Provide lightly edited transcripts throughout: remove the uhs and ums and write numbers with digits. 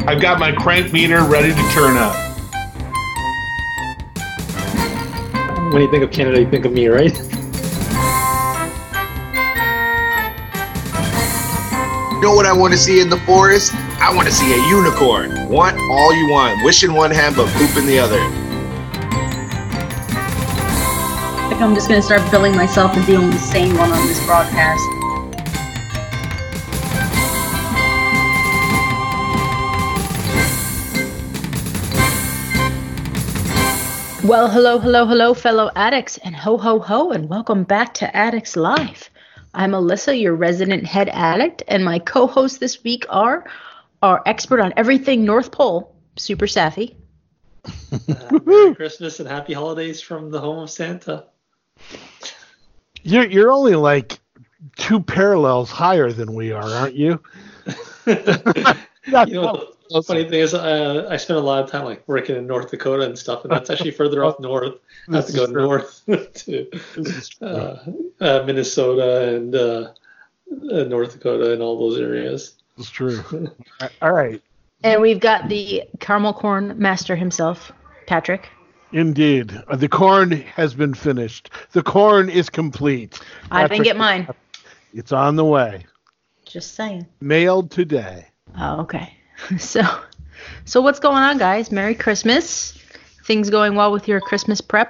I've got my crank meter ready to turn up. When you think of Canada, you think of me, right? You know what I want to see in the forest? I want to see a unicorn. Want all you want. Wish in one hand, but poop in the other. I think I'm just going to start billing myself as the only sane one on this broadcast. Well, hello, fellow addicts, and ho, and welcome back to Addicts Live. I'm Alyssa, your resident head addict, and my co-hosts this week are our expert on everything North Pole, Super Safi. Merry Christmas and happy holidays from the home of Santa. You're only like 2 parallels higher than we are, aren't you? The funny thing is, I spent a lot of time like working in North Dakota and stuff, and that's actually further up north. I have to go north to Minnesota and North Dakota and all those areas. It's true. All right. And we've got the caramel corn master himself, Patrick. Indeed. The corn has been finished. The corn is complete. I didn't get mine. It's on the way. Just saying. Mailed today. Oh, okay. So what's going on, guys? Merry Christmas. Things going well with your Christmas prep?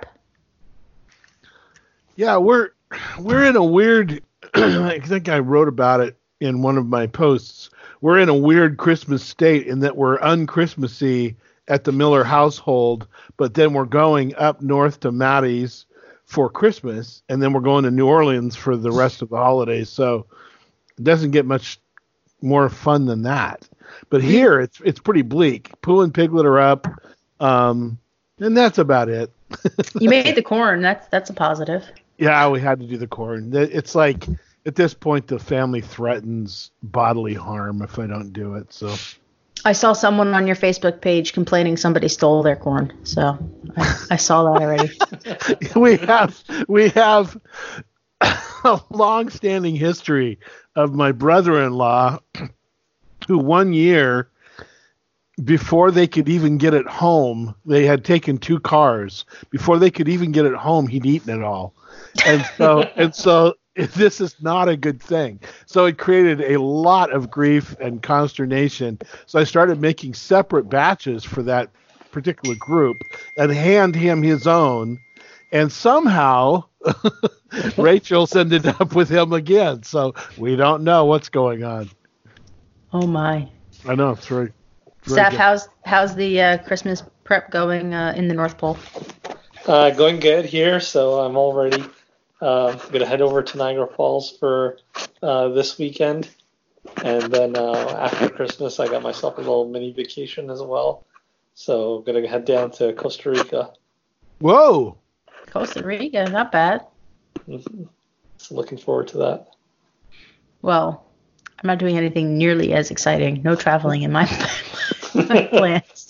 Yeah, we're in a weird I think I wrote about it in one of my posts. We're in a weird Christmas state in that we're un-Christmassy at the Miller household, but then we're going up north to Maddie's for Christmas, and then we're going to New Orleans for the rest of the holidays. So it doesn't get much more fun than that. But here it's pretty bleak. Pooh and Piglet are up, and that's about it. You made the corn. That's a positive. Yeah, we had to do the corn. It's like at this point the family threatens bodily harm if I don't do it. So I saw someone on your Facebook page complaining somebody stole their corn. So I saw that already. we have a long-standing history of my brother-in-law who one year, before they could even get it home, they had taken 2 cars. Before they could even get it home, he'd eaten it all. And so this is not a good thing. So it created a lot of grief and consternation. So I started making separate batches for that particular group and hand him his own. And somehow Rachel's ended up with him again. So we don't know what's going on. Oh my! I know it's very. Saf, how's the Christmas prep going in the North Pole? Going good here. So I'm already gonna head over to Niagara Falls for this weekend, and then after Christmas, I got myself a little mini vacation as well. So gonna head down to Costa Rica. Whoa! Costa Rica, not bad. Mm-hmm. So looking forward to that. Well, I'm not doing anything nearly as exciting. No traveling in my plans.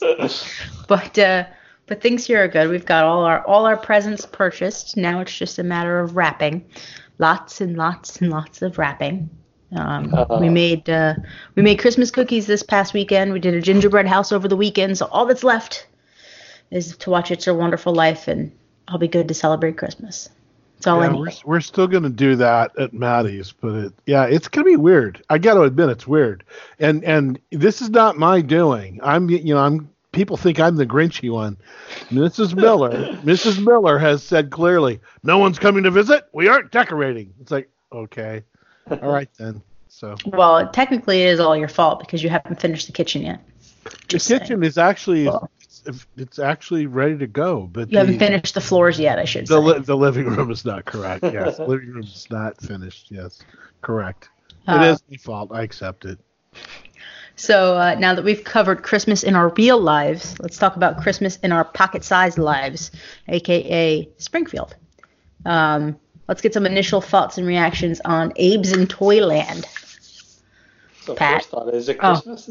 But things here are good. We've got all our presents purchased. Now it's just a matter of wrapping. Lots and lots and lots of wrapping. We made Christmas cookies this past weekend. We did a gingerbread house over the weekend. So all that's left is to watch It's a Wonderful Life, and I'll be good to celebrate Christmas. That's all I need. We're still going to do that at Maddie's, but it's going to be weird. I got to admit it's weird. And this is not my doing. People think I'm the Grinchy one. Mrs. Miller has said clearly, no one's coming to visit. We aren't decorating. It's like, okay. All right then. So. Well, technically it is all your fault because you haven't finished the kitchen yet. The kitchen is actually it's actually ready to go, but you haven't finished the floors yet. I should say the living room is not correct. Yes, the living room is not finished. Yes, correct. It is my fault. I accept it. So now that we've covered Christmas in our real lives, let's talk about Christmas in our pocket-sized lives, aka Springfield. Let's get some initial thoughts and reactions on Abe's in Toyland. So Pat. First thought, is it Christmas?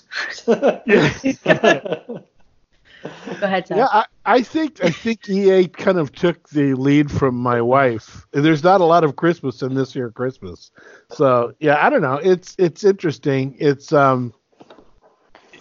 Go ahead, Sam. Yeah, I think EA kind of took the lead from my wife. There's not a lot of Christmas in this year Christmas. So, yeah, I don't know. It's interesting. It's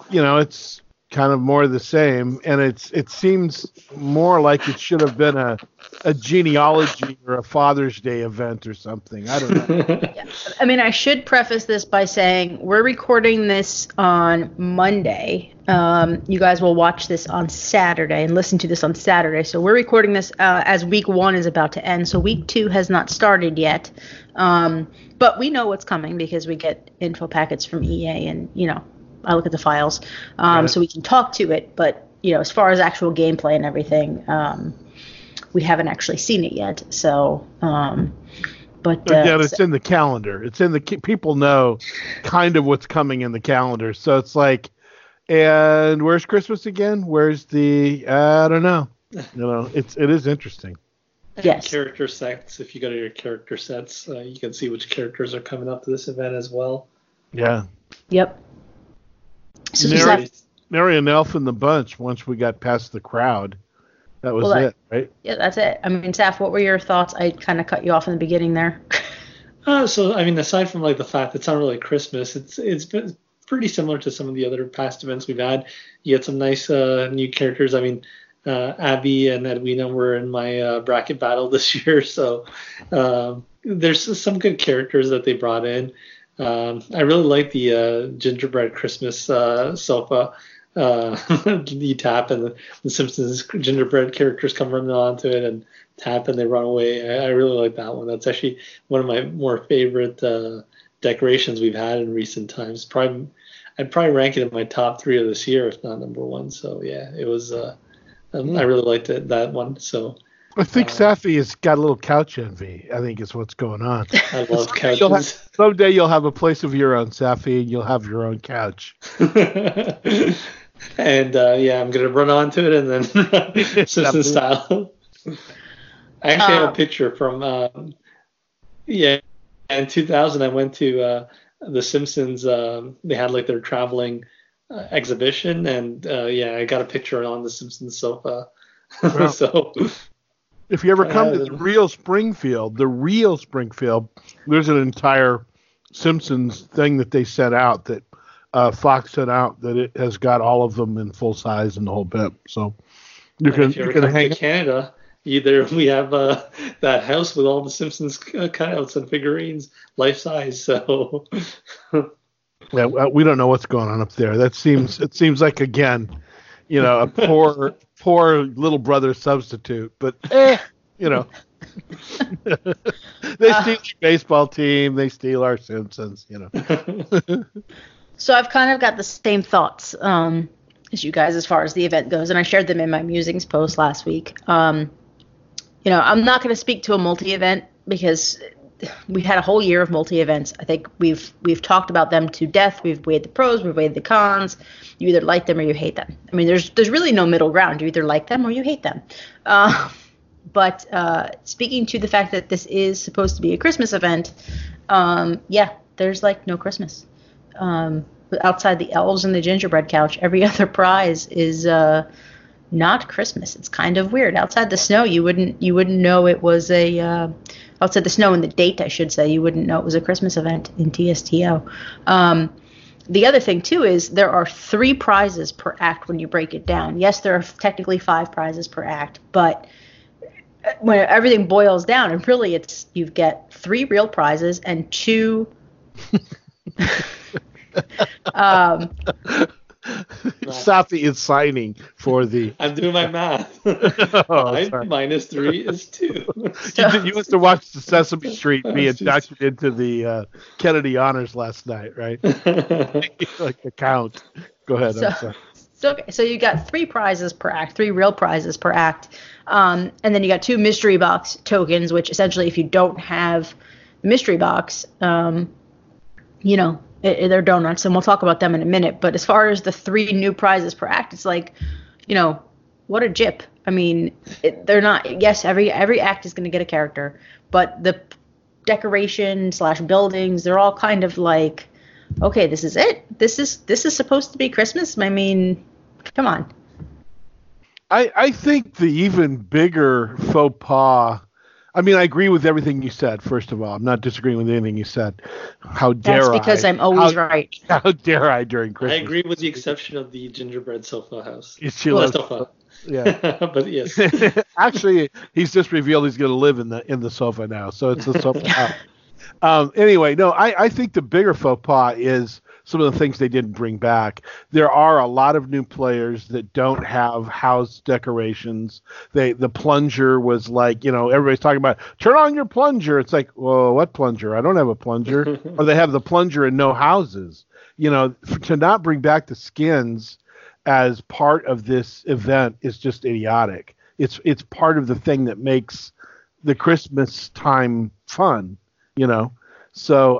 it's kind of more of the same, and it seems more like it should have been a genealogy or a Father's Day event or something. I don't know. Yeah. I mean, I should preface this by saying we're recording this on Monday. You guys will watch this on Saturday and listen to this on Saturday. So we're recording this as week 1 is about to end. So week 2 has not started yet. But we know what's coming because we get info packets from EA and, I look at the files. So we can talk to it. But, as far as actual gameplay and everything, we haven't actually seen it yet. So, it's in the calendar. It's in the people know kind of what's coming in the calendar. So it's like, and where's Christmas again? Where's the I don't know. It is interesting. Yes. Character sets. If you go to your character sets, you can see which characters are coming up to this event as well. Yeah. Yep. So Nary an elf in the bunch once we got past the crowd. That was it, right? Yeah, that's it. I mean, Saf, what were your thoughts? I kind of cut you off in the beginning there. Aside from the fact that it's not really Christmas, it's been pretty similar to some of the other past events we've had. You get some nice new characters. I mean, Abby and Edwina were in my bracket battle this year, so there's some good characters that they brought in. I really like the gingerbread Christmas sofa. You tap and the Simpsons gingerbread characters come running onto it and tap and they run away. I really like that one. That's actually one of my more favorite decorations we've had in recent times. I'd probably rank it in my top 3 of this year, if not number 1. So yeah, it was. I really liked that one. So I think Safi has got a little couch envy. I think is what's going on. I love couches. Someday you'll have a place of your own, Safi, and you'll have your own couch. And I'm gonna run onto it and then Simpson style. I actually have a picture from in 2000. I went to the Simpsons. They had their traveling exhibition, and I got a picture on the Simpsons sofa. Wow. So if you ever come to the real Springfield, there's an entire Simpsons thing that they set out that Fox sent out that it has got all of them in full size and the whole bit. So you can hang to Canada. Either we have that house with all the Simpsons cutouts and figurines, life size. So yeah, we don't know what's going on up there. It seems like again, a poor little brother substitute. But they steal the baseball team. They steal our Simpsons. So I've kind of got the same thoughts as you guys as far as the event goes, and I shared them in my musings post last week. I'm not going to speak to a multi-event because we've had a whole year of multi-events. I think we've talked about them to death. We've weighed the pros, we've weighed the cons. You either like them or you hate them. I mean, there's really no middle ground. You either like them or you hate them. But speaking to the fact that this is supposed to be a Christmas event, there's no Christmas. Outside the elves and the gingerbread couch, every other prize is not Christmas. It's kind of weird. Outside the snow, you wouldn't know it was outside the snow and the date, I should say, you wouldn't know it was a Christmas event in TSTO. The other thing too is there are 3 prizes per act when you break it down. Yes, there are technically 5 prizes per act, but when everything boils down, and really you get 3 real prizes and 2 Safi is signing for the. I'm doing my math. 5 minus 3 is 2. You must have watched the Sesame Street be inducted into the Kennedy Honors last night, right? Like the count. Go ahead. I'm sorry. So you got 3 prizes per act, 3 real prizes per act, and then you got 2 mystery box tokens, which essentially, if you don't have the mystery box, they're donuts, and we'll talk about them in a minute. But as far as the 3 new prizes per act, it's what a jip. I mean, they're not. Yes, every act is going to get a character, but the decoration / buildings, they're all kind of like, okay, this is it. This is supposed to be Christmas. I mean, come on. I think the even bigger faux pas. I mean, I agree with everything you said. First of all, I'm not disagreeing with anything you said. How dare That's because I'm always right. How dare I during I Christmas? agree with the exception of the gingerbread sofa house. She Well, loves- sofa. Yeah. But yes. Actually, he's just revealed he's going to live in the sofa now, so it's the sofa house. Anyway, no, I think the bigger faux pas is some of the things they didn't bring back. There are a lot of new players that don't have house decorations. The plunger was like, everybody's talking about turn on your plunger. It's like, well, what plunger? I don't have a plunger. Or they have the plunger and no houses. To not bring back the skins as part of this event is just idiotic. It's part of the thing that makes the Christmas time fun, So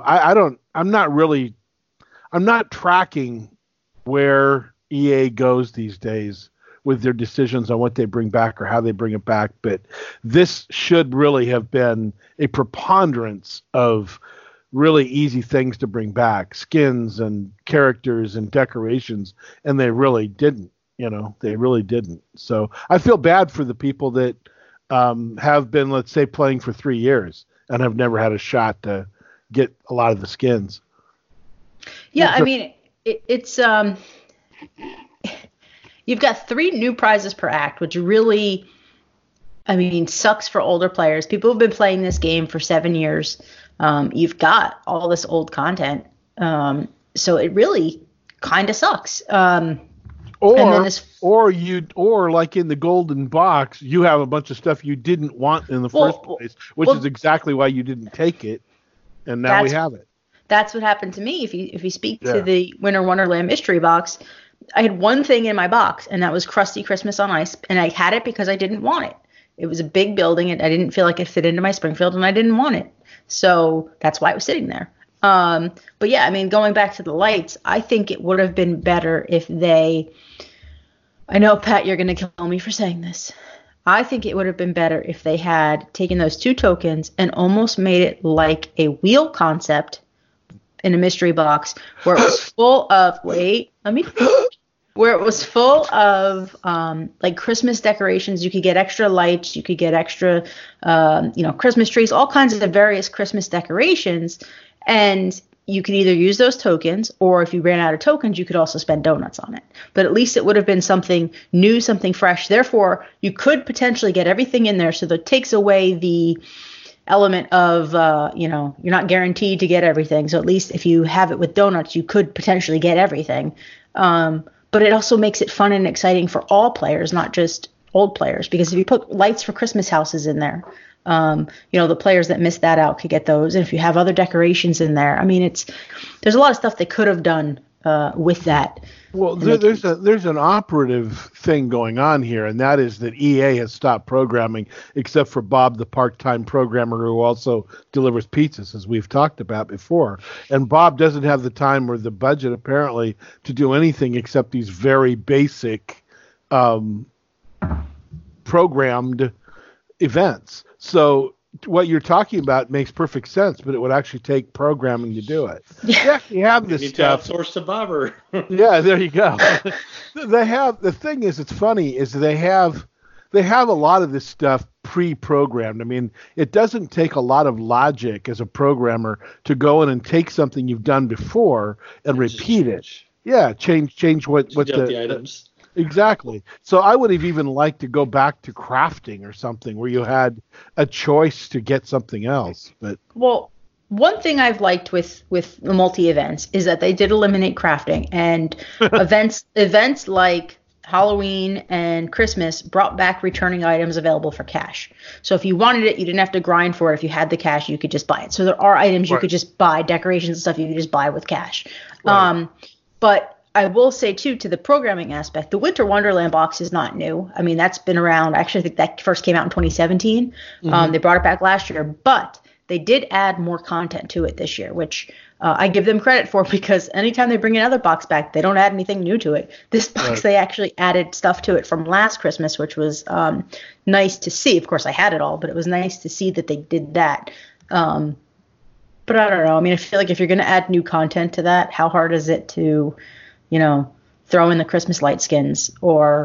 I'm not tracking where EA goes these days with their decisions on what they bring back or how they bring it back, but this should really have been a preponderance of really easy things to bring back, skins and characters and decorations, and they really didn't. They really didn't. So I feel bad for the people that have been, let's say, playing for 3 years and have never had a shot to get a lot of the skins. Yeah, I mean, it's you've got 3 new prizes per act, which really, sucks for older players. People have been playing this game for 7 years. You've got all this old content, so it really kind of sucks. Or like in the golden box, you have a bunch of stuff you didn't want in the first place, which is exactly why you didn't take it, and now we have it. That's what happened to me. If you speak to the Winter Wonderland mystery box, I had one thing in my box, and that was Krusty Christmas on Ice, and I had it because I didn't want it. It was a big building, and I didn't feel like it fit into my Springfield, and I didn't want it. So that's why it was sitting there. But yeah, going back to the lights, I think it would have been better if they – I know, Pat, you're going to kill me for saying this. I think it would have been better if they had taken those 2 tokens and almost made it like a wheel concept in a mystery box where it was full of where it was full of like Christmas decorations. You could get extra lights, you could get extra Christmas trees, all kinds of various Christmas decorations, and you could either use those tokens, or if you ran out of tokens, you could also spend donuts on it. But at least it would have been something new, something fresh. Therefore, you could potentially get everything in there, so that takes away the element of, you're not guaranteed to get everything. So at least if you have it with donuts, you could potentially get everything. But it also makes it fun and exciting for all players, not just old players. Because if you put lights for Christmas houses in there, the players that missed that out could get those. And if you have other decorations in there, there's a lot of stuff they could have done with that. Well, there's an operative thing going on here, and that is that EA has stopped programming, except for Bob, the part-time programmer who also delivers pizzas, as we've talked about before. And Bob doesn't have the time or the budget, apparently, to do anything except these very basic programmed events. So what you're talking about makes perfect sense, but it would actually take programming to do it. Yeah, you have this stuff. You need to outsource to Bobber. Yeah, there you go. The thing is, it's funny, is they have a lot of this stuff pre-programmed. It doesn't take a lot of logic as a programmer to go in and take something you've done before and repeat it. Yeah, change what the items. Exactly. So I would have even liked to go back to crafting or something where you had a choice to get something else. But one thing I've liked with the multi-events is that they did eliminate crafting, and events like Halloween and Christmas brought back returning items available for cash. So if you wanted it, you didn't have to grind for it. If you had the cash, you could just buy it. So there are items you could just buy, decorations and stuff you could just buy with cash. Right. But I will say, too, to the programming aspect, the Winter Wonderland box is not new. That's been around. Actually, I think that first came out in 2017. Mm-hmm. They brought it back last year, but they did add more content to it this year, which I give them credit for, because anytime they bring another box back, they don't add anything new to it. This box, They actually added stuff to it from last Christmas, which was nice to see. Of course, I had it all, but it was nice to see that they did that. But I don't know. I feel like if you're going to add new content to that, how hard is it to throw in the Christmas light skins or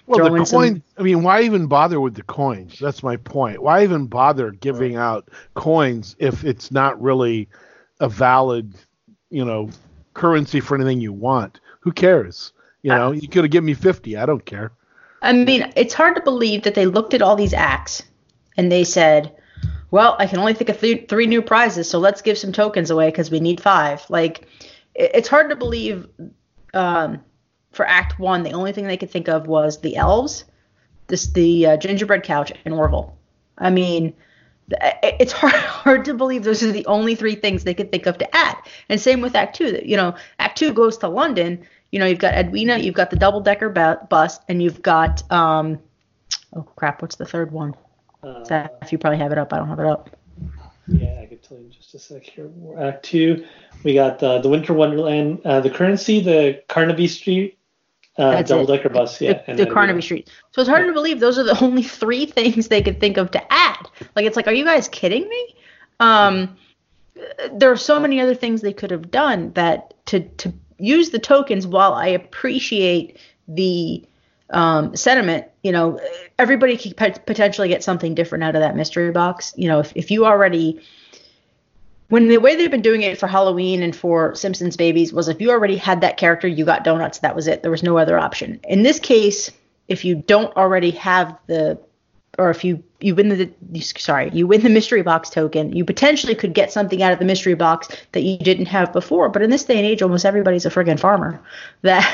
Well, throw the in some. coin. I mean, why even bother with the coins? That's my point. Why even bother giving out coins if it's not really a valid, currency for anything you want? Who cares? You could have given me 50. I don't care. I mean, it's hard to believe that they looked at all these acts and they said, well, I can only think of three new prizes, so let's give some tokens away because we need 5. Like, it's hard to believe for Act 1, the only thing they could think of was the elves, the gingerbread couch, and Orville. I mean, it's hard to believe those are the only 3 things they could think of to add. And same with Act 2. Act 2 goes to London. You've got Edwina, you've got the double-decker bus, and you've got oh crap, what's the third one? If you probably have it up, I don't have it up. Yeah, I could tell you in just a sec here. Act 2, we got the Winter Wonderland, the currency, the Carnaby Street, double-decker bus, yeah. The Carnaby Street. So it's hard to believe those are the only 3 things they could think of to add. Like, it's like, are you guys kidding me? There are so many other things they could have done that to use the tokens. While I appreciate the sentiment, everybody could potentially get something different out of that mystery box. If you already, when the way they've been doing it for Halloween and for Simpsons Babies was if you already had that character, you got donuts. That was it. There was no other option. In this case, if you don't already have or if you win the mystery box token, you potentially could get something out of the mystery box that you didn't have before. But in this day and age, almost everybody's a friggin' farmer. That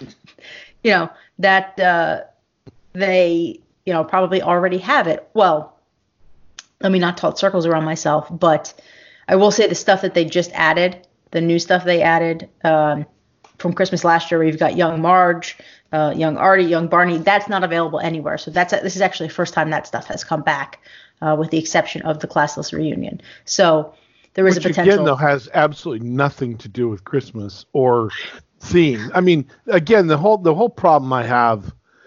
they probably already have it. Well, let me not talk circles around myself, but I will say the stuff that they just added, the new stuff they added from Christmas last year, where you've got young Marge, young Artie, young Barney, that's not available anywhere. So this is actually the first time that stuff has come back, with the exception of the classless reunion. So there is a potential. Which again, though, has absolutely nothing to do with Christmas or theme. I mean, again, the whole problem I have,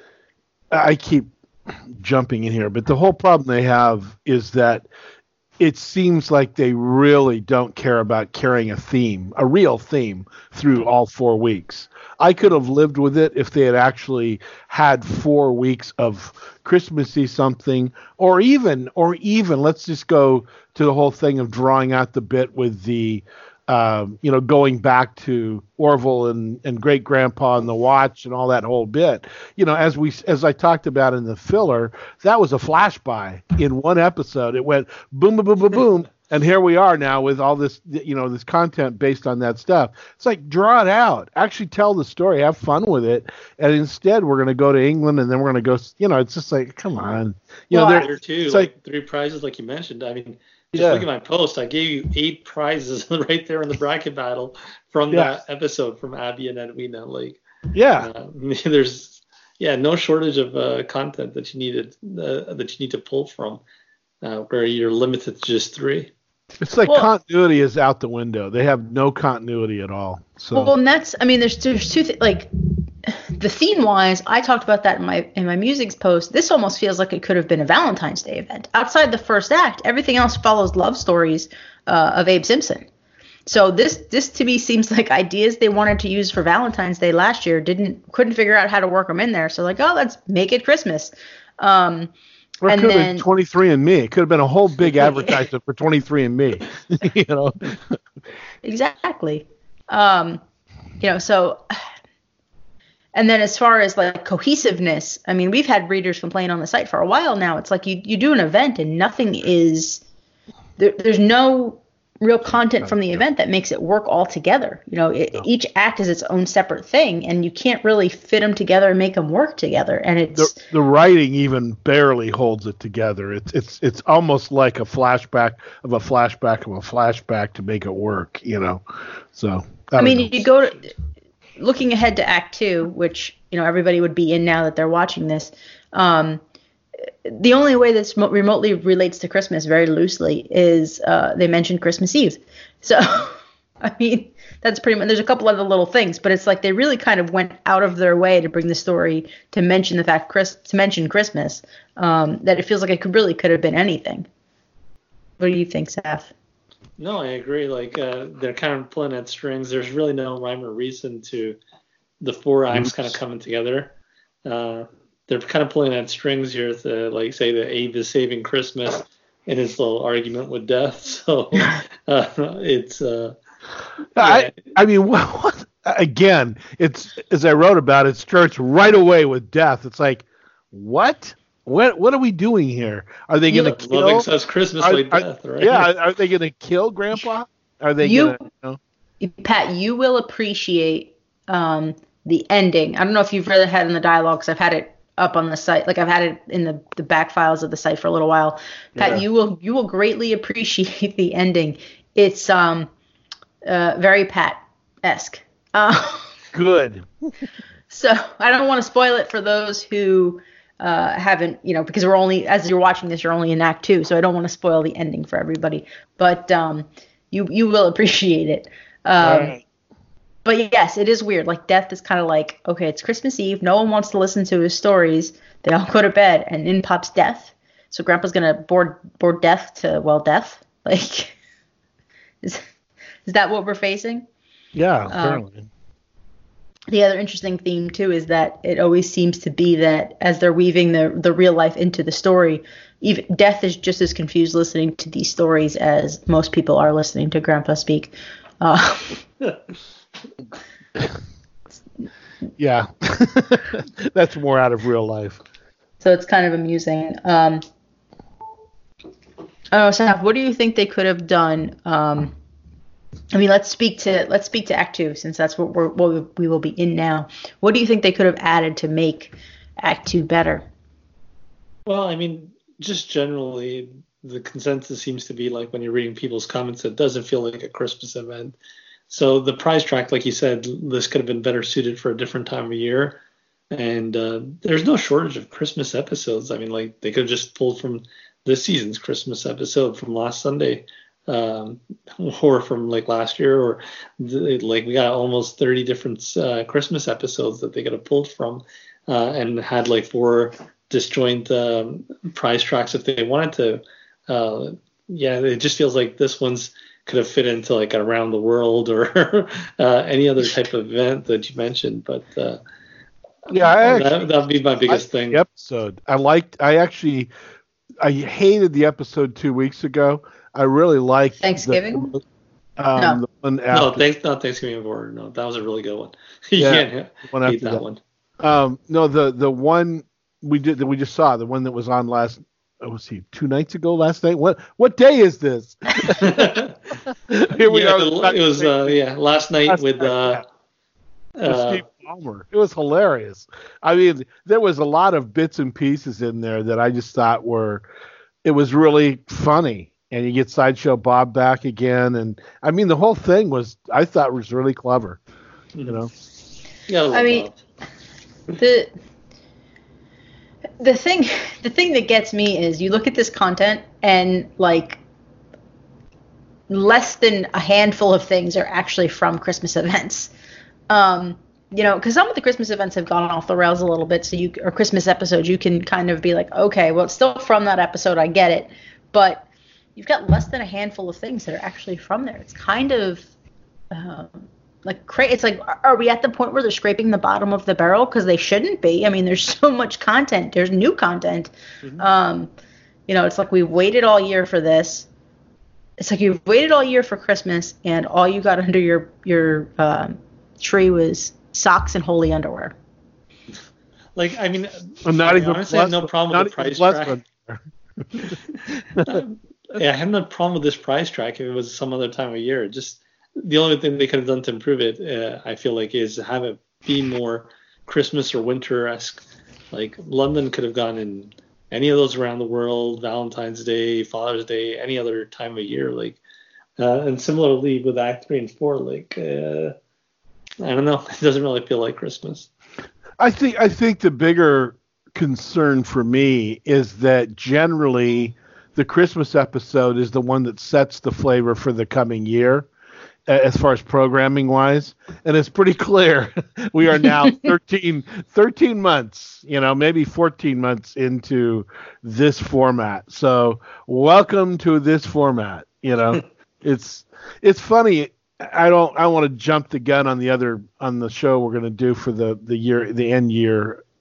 I keep jumping in here, but the whole problem they have is that it seems like they really don't care about carrying a real theme through all 4 weeks. I could have lived with it if they had actually had 4 weeks of Christmassy something, or even let's just go to the whole thing of drawing out the bit with the going back to Orville and Great Grandpa and the watch and all that whole bit. As I talked about in the filler, that was a flash by in one episode. It went boom, boom, boom, boom, boom, and here we are now with all this, this content based on that stuff. It's like, draw it out, actually tell the story, have fun with it, and instead we're going to go to England and then we're going to go. It's just like, come on. There too, it's like 3 prizes, like you mentioned. I mean. Look at my post. I gave you 8 prizes right there in the bracket battle from that episode from Abby and Edwina. There's no shortage of content that you need to pull from, where you're limited to just 3. It's like continuity is out the window. They have no continuity at all. So and there's 2 things. Like, the theme wise, I talked about that in my music's post. This almost feels like it could have been a Valentine's Day event. Outside the first act, everything else follows love stories of Abe Simpson. So this to me seems like ideas they wanted to use for Valentine's Day last year couldn't figure out how to work them in there. So let's make it Christmas. Or it could have been 23andMe. It could have been a whole big advertisement for 23andMe. Exactly. So. And then as far as like cohesiveness, I mean, we've had readers complain on the site for a while now. It's like you do an event and nothing is there's no real content from the event that makes it work all together. Each act is its own separate thing, and you can't really fit them together and make them work together. And it's the writing even barely holds it together. It's almost like a flashback of a flashback of a flashback to make it work. So I mean, you go to. Looking ahead to Act 2, which everybody would be in now that they're watching this, the only way this remotely relates to Christmas very loosely is they mentioned Christmas Eve. So, I mean, that's pretty much. There's a couple other little things, but it's like they really kind of went out of their way to bring the story to mention the fact to mention Christmas. That it feels like it could have been anything. What do you think, Seth? No, I agree. Like, they're kind of pulling at strings. There's really no rhyme or reason to the 4 acts kind of coming together. they're kind of pulling at strings here to like say that Abe is saving Christmas in his little argument with death. So it's yeah. I mean, what, again, it's as I wrote about, it starts right away with death. It's like, what? What are we doing here? Are they going to kill? Loving such Christmas like death, right? Yeah, are they going to kill Grandpa? Are they going to? Pat, you will appreciate the ending. I don't know if you've read it in the dialogue, because I've had it up on the site. Like I've had it in the back files of the site for a little while. Pat, you will greatly appreciate the ending. It's very Pat-esque. Good. So I don't want to spoil it for those who haven't, because we're only, as you're watching this, you're only in Act 2, so I don't want to spoil the ending for everybody. But you will appreciate it. Right. But yes, it is weird. Like death is kind of like, okay, it's Christmas Eve. No one wants to listen to his stories. They all go to bed, and in pops death. So Grandpa's gonna board death to death. Like, is that what we're facing? Yeah, apparently. The other interesting theme too is that it always seems to be that as they're weaving the real life into the story, even death is just as confused listening to these stories as most people are listening to Grandpa speak. Yeah, that's more out of real life. So it's kind of amusing. Oh, Saf, what do you think they could have done? I mean, let's speak to Act 2, since that's what we will be in now. What do you think they could have added to make Act 2 better? Well, I mean, just generally, the consensus seems to be like when you're reading people's comments, it doesn't feel like a Christmas event. So the prize track, like you said, this could have been better suited for a different time of year. And there's no shortage of Christmas episodes. I mean, like they could have just pulled from this season's Christmas episode from last Sunday, or from like last year, or like we got almost 30 different Christmas episodes that they could have pulled from, and had like 4 disjoint prize tracks if they wanted to. Yeah, it just feels like this one's could have fit into like around the world or any other type of event that you mentioned, but yeah, that'd be my biggest thing. The episode I hated the episode 2 weeks ago. I really liked Thanksgiving. The one after. Not Thanksgiving Border. No, that was a really good one. You Yeah, can't hate that one. No, the one we just saw, the one that was on last. Was he 2 nights ago? Last night? What day is this? Here we are. It was last night with Steve Ballmer. It was hilarious. I mean, there was a lot of bits and pieces in there that I just thought it was really funny. And you get Sideshow Bob back again, and I mean the whole thing I thought was really clever. Yeah, I mean, the thing that gets me is you look at this content and like less than a handful of things are actually from Christmas events. Because some of the Christmas events have gone off the rails a little bit, or Christmas episodes, you can kind of be like, okay, well, it's still from that episode, I get it, but you've got less than a handful of things that are actually from there. It's kind of it's like, are we at the point where they're scraping the bottom of the barrel? Because they shouldn't be. I mean, there's so much content. There's new content. Mm-hmm. It's like we've waited all year for this. It's like you've waited all year for Christmas, and all you got under your tree was socks and holy underwear. Like, I mean, honestly, I have no problem with the price track. Yeah, I have no problem with this price track if it was some other time of year. Just the only thing they could have done to improve it, I feel like, is have it be more Christmas or winter-esque. Like London could have gone in any of those around the world, Valentine's Day, Father's Day, any other time of year. Like, and similarly with Act 3 and 4, like, I don't know, it doesn't really feel like Christmas. I think the bigger concern for me is that generally the Christmas episode is the one that sets the flavor for the coming year. As far as programming wise, and it's pretty clear we are now 13 months, maybe 14 months into this format. So welcome to this format. It's funny. I want to jump the gun on the show we're going to do for the end year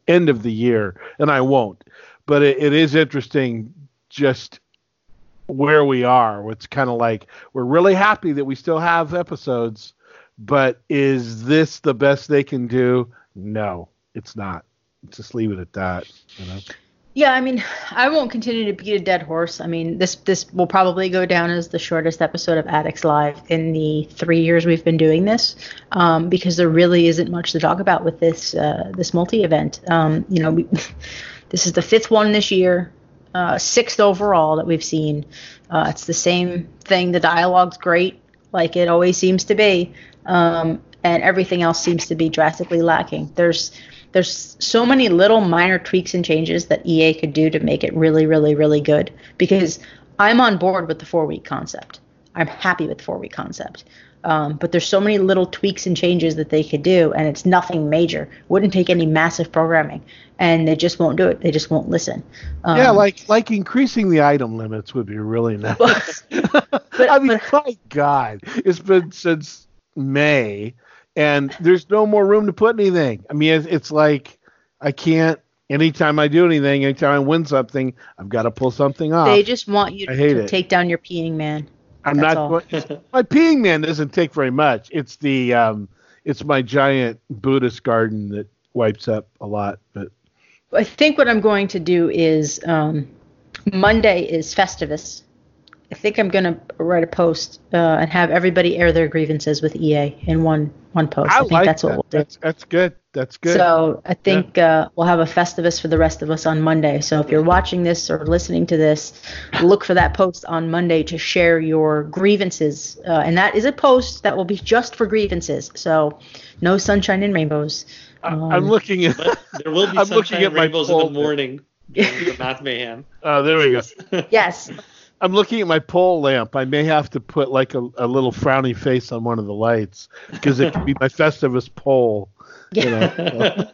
end of the year, and I won't. But it is interesting just where we are. It's kind of like we're really happy that we still have episodes, but is this the best they can do? No, it's not. Just leave it at that. You know? Yeah, I mean, I won't continue to beat a dead horse. I mean, this will probably go down as the shortest episode of Addicts Live in the 3 years we've been doing this, because there really isn't much to talk about with this multi-event. This is the 5th one this year, 6th overall that we've seen. It's the same thing. The dialogue's great, like it always seems to be, and everything else seems to be drastically lacking. There's so many little minor tweaks and changes that EA could do to make it really, really, really good, because I'm on board with the 4-week concept. I'm happy with the 4-week concept. But there's so many little tweaks and changes that they could do, and it's nothing major. Wouldn't take any massive programming, and they just won't do it. They just won't listen. Yeah, like increasing the item limits would be really nice. My God, it's been since May, and there's no more room to put anything. I mean, it's like I can't. Anytime I do anything, anytime I win something, I've got to pull something off. They just want you to take down your peeing man. I'm That's not. My peeing man doesn't take very much. It's it's my giant Buddhist garden that wipes up a lot. But I think what I'm going to do is Monday is Festivus. I think I'm going to write a post and have everybody air their grievances with EA in one post. I think that's what we'll do. That's good. That's good. So I think we'll have a Festivus for the rest of us on Monday. So if you're watching this or listening to this, look for that post on Monday to share your grievances. And that is a post that will be just for grievances. So no sunshine and rainbows. I'm looking at. There will be sunshine and rainbows in the morning during the Math Mayhem. Oh, there we go. Yes. I'm looking at my pole lamp. I may have to put like a little frowny face on one of the lights because it could be my Festivus pole. Yeah.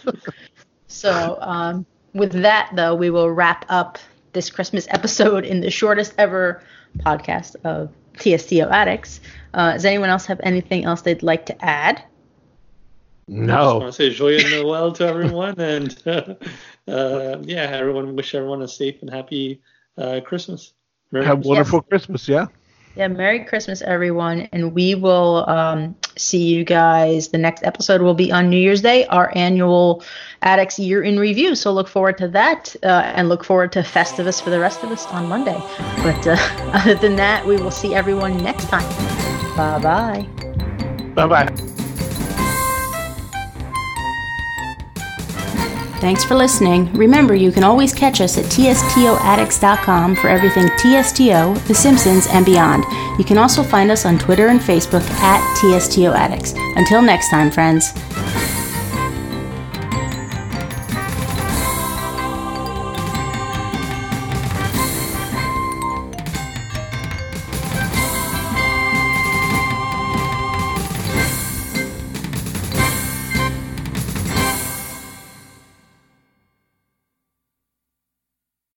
So with that, though, we will wrap up this Christmas episode in the shortest ever podcast of TSTO Addicts. Does anyone else have anything else they'd like to add? No. I just want to say Joyeux Noël to everyone, and wish everyone a safe and happy Christmas. Have a wonderful Christmas, yeah. Yeah, Merry Christmas, everyone, and we will see you guys. The next episode will be on New Year's Day, our annual Addicts Year in Review, so look forward to that, and look forward to Festivus for the rest of us on Monday. But other than that, we will see everyone next time. Bye-bye. Bye-bye. Thanks for listening. Remember, you can always catch us at tstoaddicts.com for everything TSTO, The Simpsons, and beyond. You can also find us on Twitter and Facebook at TSTO Addicts. Until next time, friends.